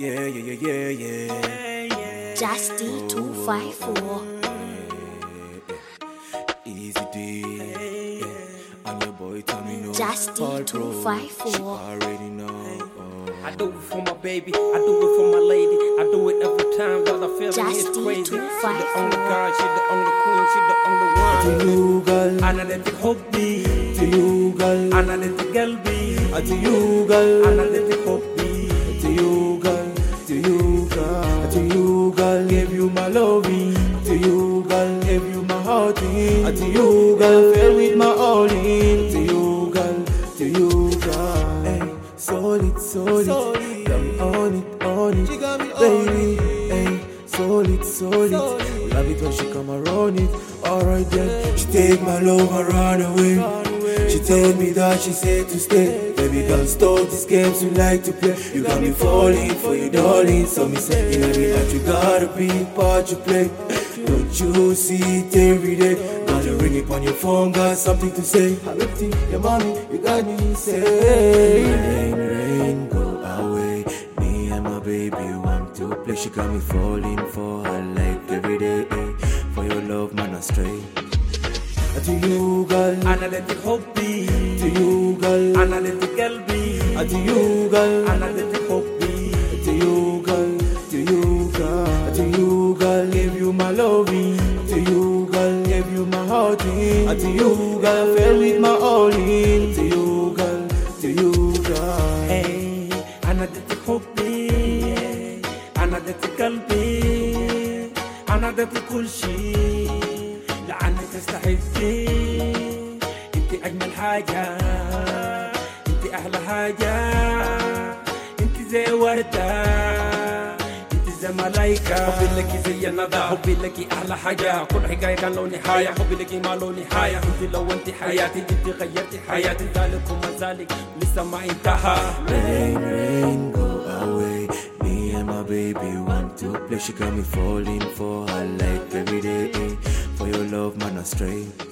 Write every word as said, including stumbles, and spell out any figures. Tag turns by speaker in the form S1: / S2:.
S1: Yeah, yeah, yeah, yeah, yeah.
S2: Justy two five four.
S1: Easy D. Yeah. And your boy Tommy no.
S2: Justy two five
S1: She
S2: four.
S1: already know. Oh.
S3: I do it for my baby, I do it for my lady. I do it every time, but I feel like it's
S2: Justy
S3: crazy.
S2: two
S3: She
S2: five
S3: the
S2: four.
S3: only girl, she the only queen, she the only one.
S1: To you, girl.
S3: أنا اللي بحبي
S1: To you, girl.
S3: أنا اللي بقلبي
S1: To you, girl.
S3: أنا اللي بحبي
S1: To you, girl. To you, girl. To you, girl. Give you my loving. To you, girl. Give you my hearting. To you, girl. Fill with my all in. To you, girl. To you, girl. Hey, solid, solid. solid. Got me on it, on it. She got me baby. Hey, solid, solid. Love it when she come around it. Alright then. She take my love and run away. She tell me that she said to stay. Baby girl, stop these games you like to play. You got me falling for you, darling. So me say, in every life you got a big part you play. Don't you see it every day? Gotta ring it on your phone, got something to say. Habibti, your mommy, you got me say. Rain, rain, go away. Me and my baby want to play. She got me falling for her like every day. For your love, man, I stray. To you, girl.
S3: أنا اللي بحبي
S1: To you, girl.
S3: أنا اللي بقلبي
S1: To you, girl.
S3: أنا اللي بحبي
S1: To you, girl. To you, girl. To you, girl. Give you my loving. To you, girl. Give you my hearting. To you, girl. Fill with my all in. To you, girl. To you, girl.
S3: Hey, أنا اديتك حبي أنا اديتك قلبي أنا اديتك كل شيء لعنك تستحقي انت أجمل حاجة انت أحلى حاجة انت زي وردة انت زي ملايكة حبي لك زي الندى حبي لك أحلى حاجة كل حكاية كان له نهاية حبي لك ما له نهاية انت لو انت حياتي انت غيرتي حياتي ذلك وما ذلك لسه ما انتهى.
S1: Rain, rain, go away. Me and my baby want to play. She got me falling for her like every day. For your love, man, I stray.